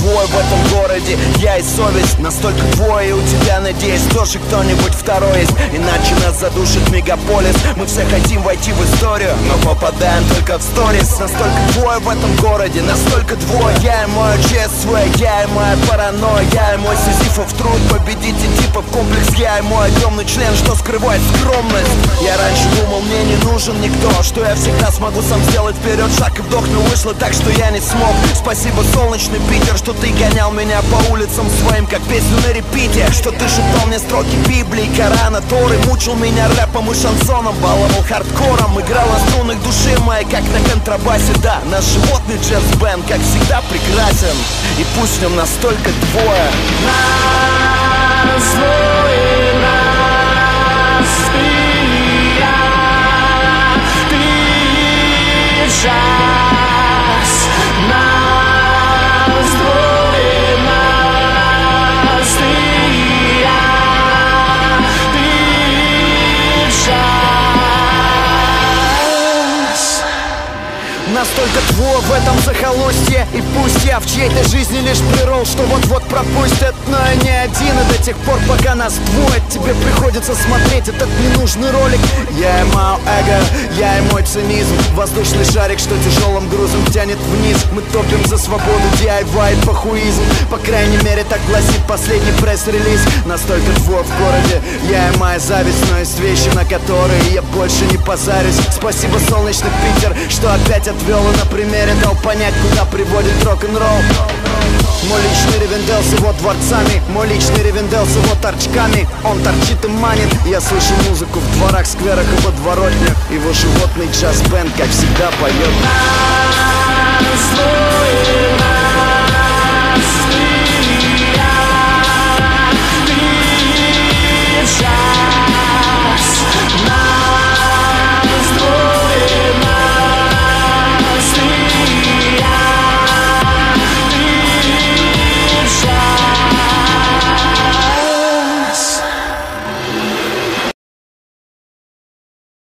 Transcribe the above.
двое в этом городе, я и совесть. Настолько двое, и у тебя, надеюсь, тоже кто-нибудь второй есть. Иначе нас задушит мегаполис. Мы все хотим войти в историю, но попадаем только в сторис. Настолько двое в этом городе, настолько двое. Я и мое ЧСВ, я и моя паранойя, я и мой сизифов труд победить типов комплекс. Я и мой темный член, что скрывает скромность. Я раньше думал, мне не нужен никто, что я всегда смогу сам сделать вперед шаг и вдох, но вышло так, что я не смог. Спасибо, солнечный Питер, что ты гонял меня по улицам своим, как песню на репите. Что ты шептал мне строки Библии, Корана, Торы, мучил меня рэпом и шансоном, баловал хардкором, играл на струнах души моей, как на контрабасе. Да, наш животный джаз-бенд, как всегда, прекрасен, и пусть в нем настолько двое. Нас двое, нас ты и я. Ты час. Нас двое, нас ты и я. Ты час. Настолько твой в этом захолустье. И пусть я в чьей-то жизни лишь прирол, что вот-вот пропустят, но я не один. И до тех пор, пока нас двое, тебе приходится смотреть этот ненужный ролик. Я и мое эго, я и мой цинизм. Воздушный шарик, что тяжелым грузом тянет вниз. Мы топим за свободу, DIY и похуизм. По крайней мере, так гласит последний пресс-релиз. Настолько двое в городе, я и моя зависть. Но есть вещи, на которые я больше не позарюсь. Спасибо, солнечный Питер, что опять отвел и на примере дал понять, куда приводит рок-н-ролл. Мой личный Ривенделл с его дворцами, мой личный Ривенделл с его торчками. Он торчит и манит. Я слышу музыку в дворах, скверах и подворотнях. Его животный джаз-бенд, как всегда, поет. Нас двое,